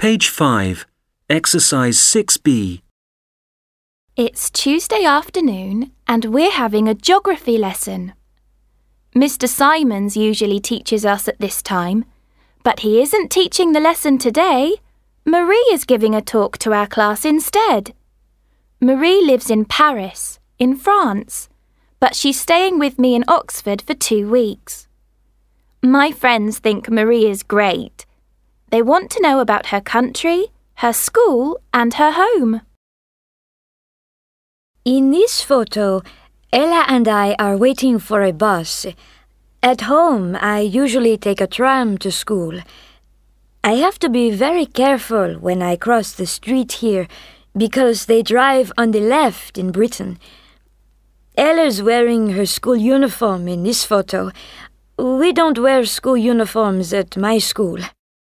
Page 5, Exercise 6B. It's Tuesday afternoon and we're having a geography lesson. Mr. Simons usually teaches us at this time, but he isn't teaching the lesson today. Marie is giving a talk to our class instead. Marie lives in Paris, in France, but she's staying with me in Oxford for 2 weeks. My friends think Marie is great. They want to know about her country, her school, and her home. In this photo, Ella and I are waiting for a bus. At home, I usually take a tram to school. I have to be very careful when I cross the street here because they drive on the left in Britain. Ella's wearing her school uniform in this photo. We don't wear school uniforms at my school.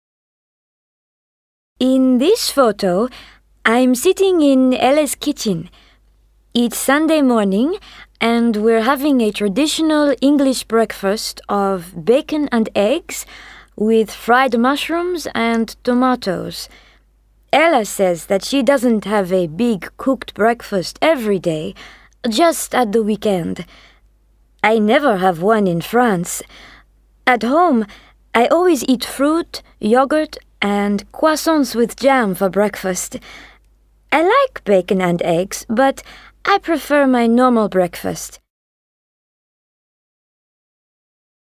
In this photo, I'm sitting in Ella's kitchen. It's Sunday morning, and we're having a traditional English breakfast of bacon and eggs with fried mushrooms and tomatoes. Ella says that she doesn't have a big cooked breakfast every day, just at the weekend. I never have one in France. At home, I always eat fruit, yogurt, and croissants with jam for breakfast. I like bacon and eggs, but I prefer my normal breakfast.